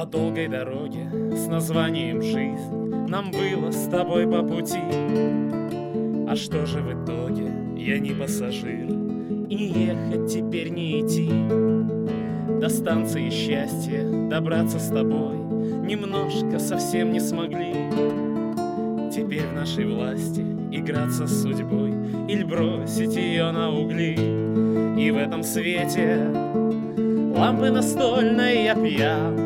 По долгой дороге с названием «Жизнь» нам было с тобой по пути. А что же в итоге? Я не пассажир, и не ехать теперь не идти. До станции счастья добраться с тобой немножко совсем не смогли. Теперь в нашей власти играться с судьбой или бросить ее на угли. И в этом свете лампы настольной я пьян,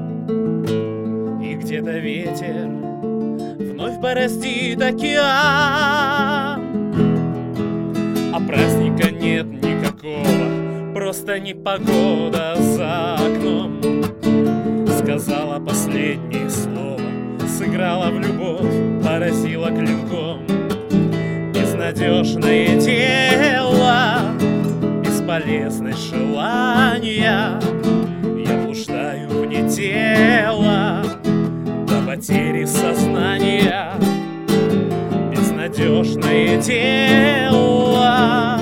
и где-то ветер вновь бороздит океан. А праздника нет никакого, просто непогода за окном. Сказала последнее слово, сыграла в любовь, поразила клинком. Безнадежное дело, бесполезность желания. Я блуждаю вне тела до потери сознания. Безнадежное дело.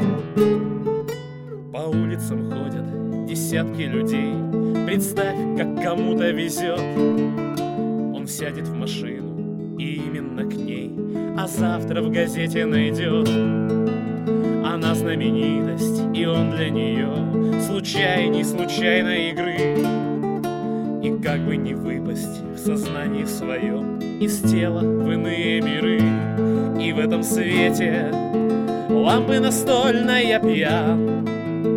По улицам ходят десятки людей. Представь, как кому-то везет. Он сядет в машину и именно к ней, а завтра в газете найдет. Она знаменитость, и он для нее случайней случайной игры. И как бы не выпасть в сознании своем из тела в иные миры. И в этом свете лампы настольной я пьян,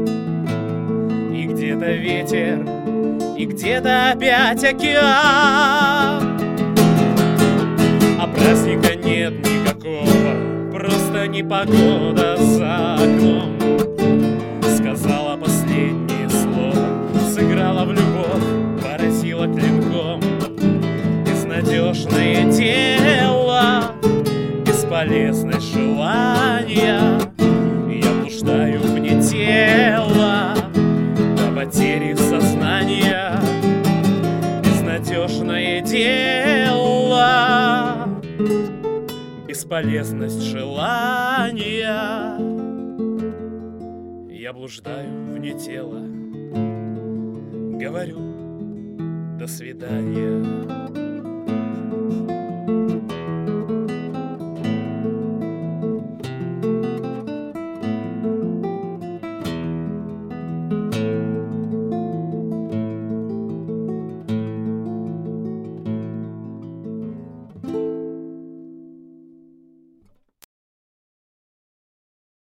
и где-то ветер, и где-то опять океан. А праздника нет никакого, просто непогода за окном. Сказала последнее слово, сыграла в любовь, поразила клинком. Безнадежное дело, бесполезность желания. Я блуждаю вне тела до потери сознания. Безнадежное дело, бесполезность желания. Я блуждаю вне тела, говорю до свидания.